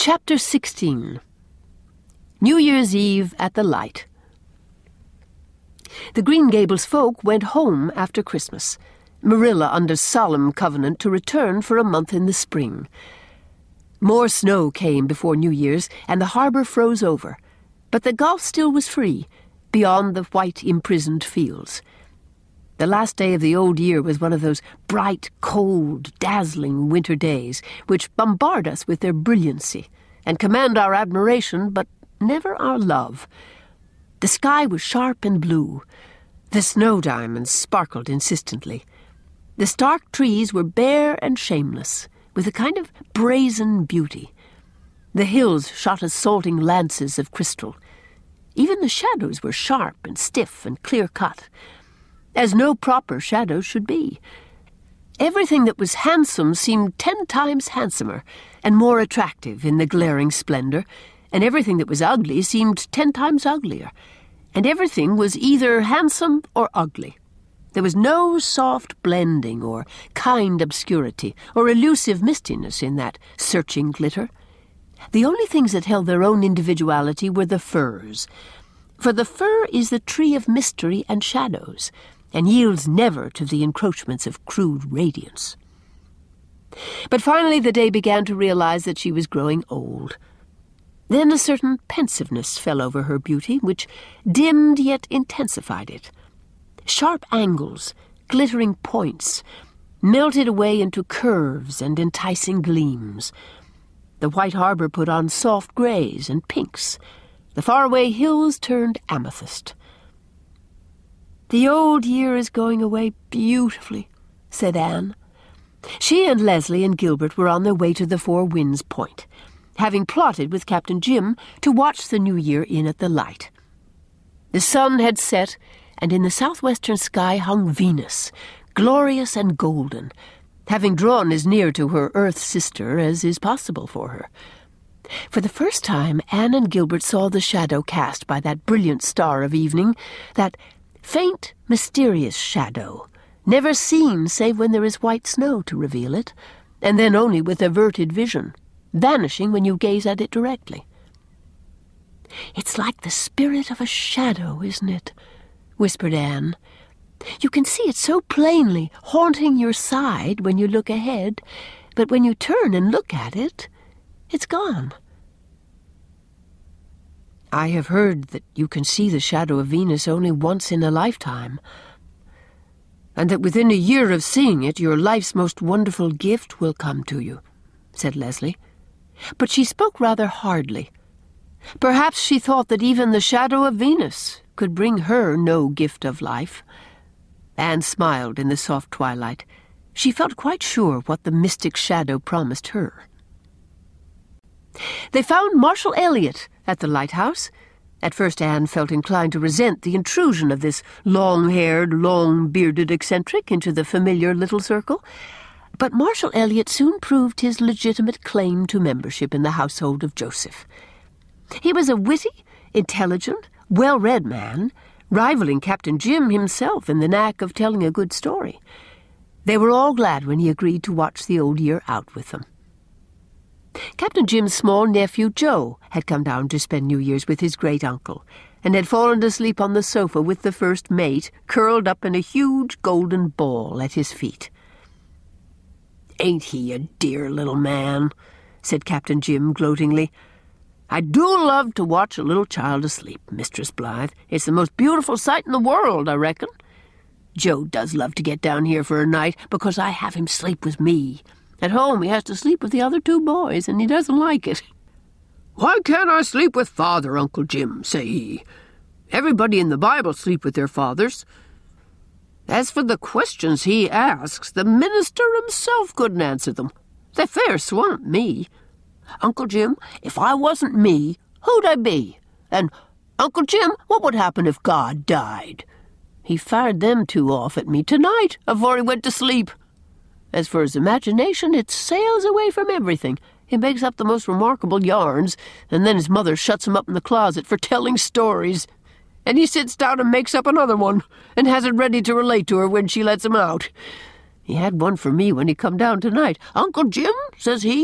Chapter 16. New Year's Eve at the Light. The Green Gables folk went home after Christmas, Marilla under solemn covenant to return for a month in the spring. More snow came before New Year's, and the harbor froze over, but the Gulf still was free, beyond the white imprisoned fields. The last day of the old year was one of those bright, cold, dazzling winter days which bombard us with their brilliancy and command our admiration, but never our love. The sky was sharp and blue. The snow diamonds sparkled insistently. The stark trees were bare and shameless, with a kind of brazen beauty. The hills shot assaulting lances of crystal. Even the shadows were sharp and stiff and clear-cut, as no proper shadows should be. Everything that was handsome seemed 10 times handsomer and more attractive in the glaring splendor, and everything that was ugly seemed 10 times uglier, and everything was either handsome or ugly. There was no soft blending or kind obscurity or elusive mistiness in that searching glitter. The only things that held their own individuality were the firs, for the fir is the tree of mystery and shadows, and yields never to the encroachments of crude radiance. But finally the day began to realize that she was growing old. Then a certain pensiveness fell over her beauty, which dimmed yet intensified it. Sharp angles, glittering points, melted away into curves and enticing gleams. The white harbor put on soft grays and pinks. The faraway hills turned amethyst. "The old year is going away beautifully," said Anne. She and Leslie and Gilbert were on their way to the Four Winds Point, having plotted with Captain Jim to watch the new year in at the Light. The sun had set, and in the southwestern sky hung Venus, glorious and golden, having drawn as near to her Earth sister as is possible for her. For the first time, Anne and Gilbert saw the shadow cast by that brilliant star of evening, that faint, mysterious shadow, never seen save when there is white snow to reveal it, and then only with averted vision, vanishing when you gaze at it directly. "It's like the spirit of a shadow, isn't it?" whispered Anne. "You can see it so plainly, haunting your side when you look ahead, but when you turn and look at it, it's gone." "I have heard that you can see the shadow of Venus only once in a lifetime, and that within a year of seeing it, your life's most wonderful gift will come to you," said Leslie. But she spoke rather hardly. Perhaps she thought that even the shadow of Venus could bring her no gift of life. Anne smiled in the soft twilight. She felt quite sure what the mystic shadow promised her. They found Marshall Elliott at the lighthouse. At first Anne felt inclined to resent the intrusion of this long-haired, long-bearded eccentric into the familiar little circle, but Marshall Elliott soon proved his legitimate claim to membership in the household of Joseph. He was a witty, intelligent, well-read man, rivaling Captain Jim himself in the knack of telling a good story. They were all glad when he agreed to watch the old year out with them. Captain Jim's small nephew, Joe, had come down to spend New Year's with his great-uncle, and had fallen asleep on the sofa with the first mate, curled up in a huge golden ball at his feet. "Ain't he a dear little man?" said Captain Jim gloatingly. "I do love to watch a little child asleep, Mistress Blythe. It's the most beautiful sight in the world, I reckon. Joe does love to get down here for a night, because I have him sleep with me. At home he has to sleep with the other 2 boys, and he doesn't like it. 'Why can't I sleep with father, Uncle Jim?' say he. 'Everybody in the Bible sleep with their fathers.' As for the questions he asks, the minister himself couldn't answer them. They fair swamp me. Uncle Jim, if I wasn't me, who'd I be? And, Uncle Jim, what would happen if God died?' He fired them 2 off at me tonight afore he went to sleep. As for his imagination, it sails away from everything. He makes up the most remarkable yarns, and then his mother shuts him up in the closet for telling stories. And he sits down and makes up another one, and has it ready to relate to her when she lets him out. He had one for me when he come down tonight. 'Uncle Jim,' says he,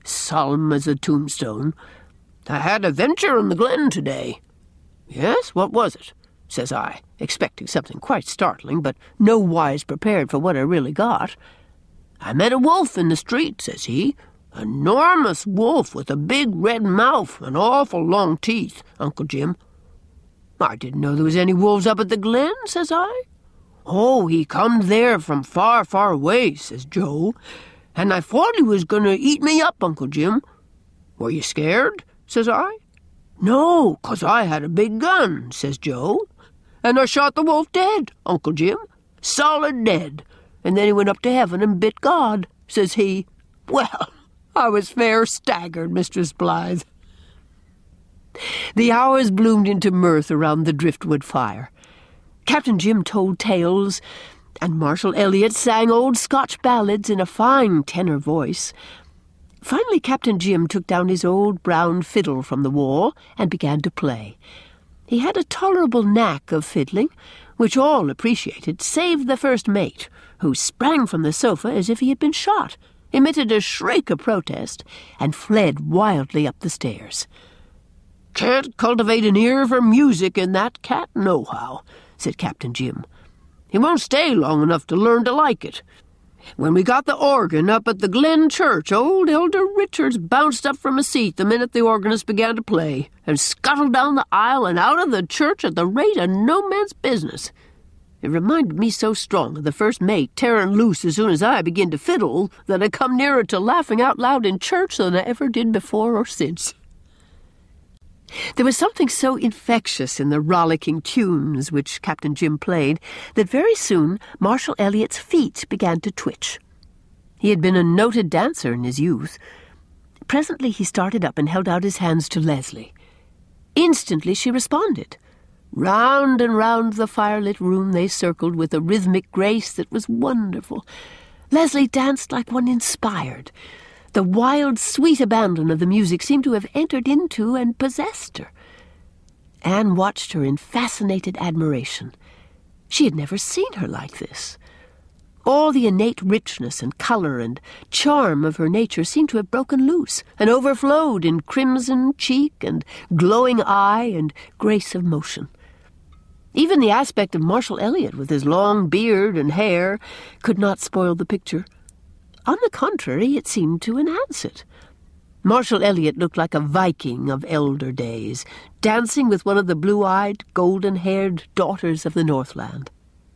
solemn as a tombstone. "I had a venture in the glen today." "Yes, what was it?" says I, expecting something quite startling, but nowise prepared for what I really got. "I met a wolf in the street," says he. "Enormous wolf with a big red mouth and awful long teeth, Uncle Jim." "I didn't know there was any wolves up at the glen," says I. "Oh, he come there from far, far away," says Joe, "and I thought he was going to eat me up, Uncle Jim." "Were you scared?" says I. "No, 'cause I had a big gun," says Joe, "and I shot the wolf dead, Uncle Jim, solid dead, and then he went up to heaven and bit God," says he. Well, I was fair staggered, Mistress Blythe. The hours bloomed into mirth around the driftwood fire. Captain Jim told tales, and Marshall Elliott sang old Scotch ballads in a fine tenor voice. Finally, Captain Jim took down his old brown fiddle from the wall and began to play. He had a tolerable knack of fiddling, which all appreciated, save the first mate, who sprang from the sofa as if he had been shot, emitted a shriek of protest, and fled wildly up the stairs. "Can't cultivate an ear for music in that cat nohow," said Captain Jim. "He won't stay long enough to learn to like it. When we got the organ up at the Glen Church, old Elder Richards bounced up from a seat the minute the organist began to play, and scuttled down the aisle and out of the church at the rate of no man's business. It reminded me so strong of the first mate tearing loose as soon as I began to fiddle that I come nearer to laughing out loud in church than I ever did before or since." There was something so infectious in the rollicking tunes which Captain Jim played that very soon Marshall Elliott's feet began to twitch. He had been a noted dancer in his youth. Presently he started up and held out his hands to Leslie. Instantly she responded. Round and round the firelit room they circled with a rhythmic grace that was wonderful. Leslie danced like one inspired. The wild, sweet abandon of the music seemed to have entered into and possessed her. Anne watched her in fascinated admiration. She had never seen her like this. All the innate richness and color and charm of her nature seemed to have broken loose and overflowed in crimson cheek and glowing eye and grace of motion. Even the aspect of Marshall Elliott, with his long beard and hair, could not spoil the picture. On the contrary, it seemed to enhance it. Marshall Elliott looked like a Viking of elder days, dancing with one of the blue-eyed, golden-haired daughters of the Northland.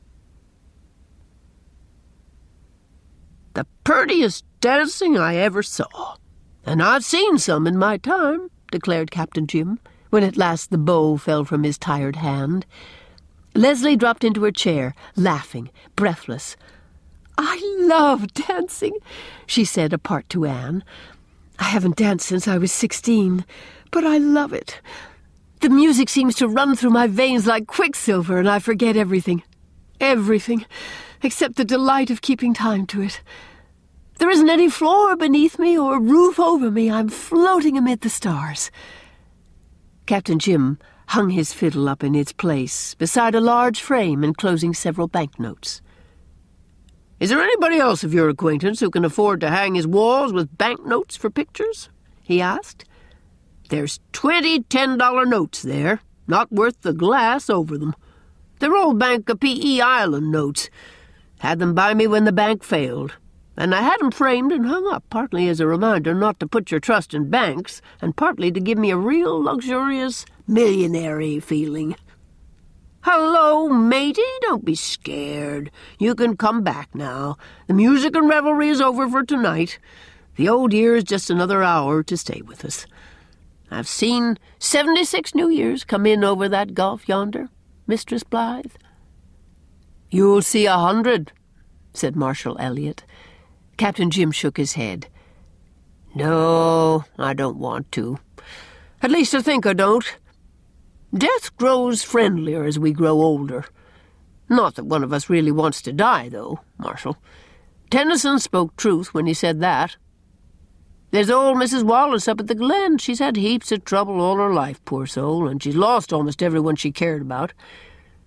"The purtiest dancing I ever saw, and I've seen some in my time," declared Captain Jim, when at last the bow fell from his tired hand. Leslie dropped into her chair, laughing, breathless. "I love dancing," she said apart to Anne. "I haven't danced since I was 16, but I love it. The music seems to run through my veins like quicksilver, and I forget everything. Everything, except the delight of keeping time to it. There isn't any floor beneath me or roof over me. I'm floating amid the stars." Captain Jim hung his fiddle up in its place beside a large frame enclosing several banknotes. "Is there anybody else of your acquaintance who can afford to hang his walls with banknotes for pictures?" he asked. "There's 20 $10 notes there, not worth the glass over them. They're old Bank of P.E. Island notes. Had them by me when the bank failed, and I had them framed and hung up, partly as a reminder not to put your trust in banks, and partly to give me a real luxurious, millionary feeling. Hello, matey, don't be scared. You can come back now. The music and revelry is over for tonight. The old year is just another hour to stay with us. I've seen 76 New Years come in over that gulf yonder, Mistress Blythe." "You'll see 100, said Marshall Elliott. Captain Jim shook his head. "No, I don't want to. At least I think I don't. Death grows friendlier as we grow older. Not that one of us really wants to die, though, Marshall. Tennyson spoke truth when he said that. There's old Mrs. Wallace up at the Glen. She's had heaps of trouble all her life, poor soul, and she's lost almost everyone she cared about.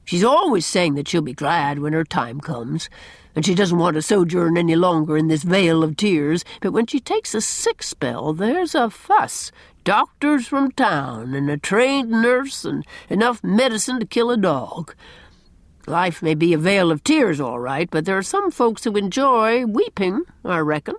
She's always saying that she'll be glad when her time comes, and she doesn't want to sojourn any longer in this vale of tears, but when she takes a sick spell, there's a fuss. Doctors from town, and a trained nurse, and enough medicine to kill a dog. Life may be a vale of tears, all right, but there are some folks who enjoy weeping, I reckon.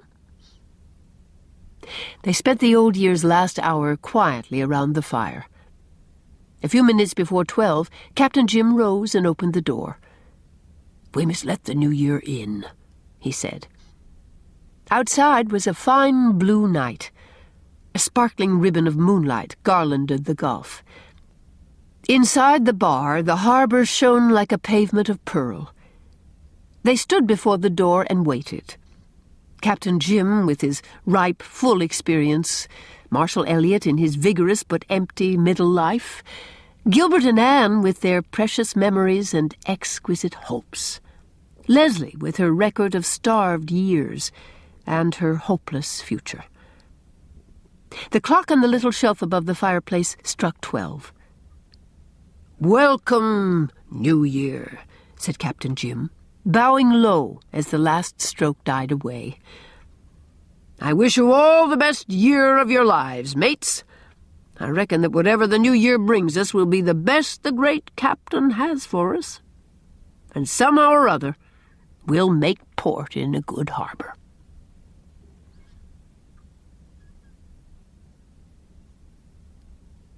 They spent the old year's last hour quietly around the fire. A few minutes before 12, Captain Jim rose and opened the door. "We must let the new year in," he said. Outside was a fine blue night. A sparkling ribbon of moonlight garlanded the gulf. Inside the bar, the harbour shone like a pavement of pearl. They stood before the door and waited. Captain Jim, with his ripe, full experience, Marshall Elliot in his vigorous but empty middle life, Gilbert and Anne with their precious memories and exquisite hopes, Leslie with her record of starved years and her hopeless future. The clock on the little shelf above the fireplace struck 12. "Welcome, New Year," said Captain Jim, bowing low as the last stroke died away. "I wish you all the best year of your lives, mates. I reckon that whatever the new year brings us will be the best the great captain has for us. And somehow or other, we'll make port in a good harbor."